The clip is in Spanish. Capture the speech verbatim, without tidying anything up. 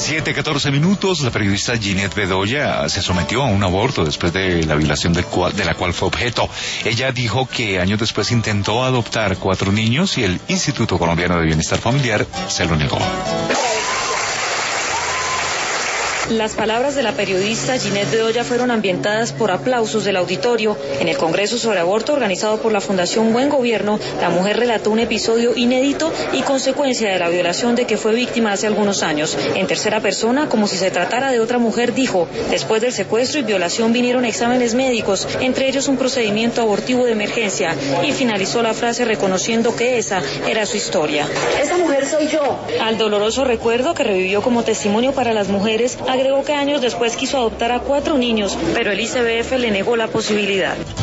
siete catorce minutos, la periodista Ginette Bedoya se sometió a un aborto después de la violación del cual, de la cual fue objeto. Ella dijo que años después intentó adoptar cuatro niños y el Instituto Colombiano de Bienestar Familiar se lo negó. Las palabras de la periodista Ginette Bedoya fueron ambientadas por aplausos del auditorio. En el Congreso sobre Aborto organizado por la Fundación Buen Gobierno, la mujer relató un episodio inédito y consecuencia de la violación de que fue víctima hace algunos años. En tercera persona, como si se tratara de otra mujer, dijo: después del secuestro y violación vinieron exámenes médicos, entre ellos un procedimiento abortivo de emergencia, y finalizó la frase reconociendo que esa era su historia. Esa mujer soy yo. Al doloroso recuerdo que revivió como testimonio para las mujeres, agregó que años después quiso adoptar a cuatro niños, pero el I C B F le negó la posibilidad.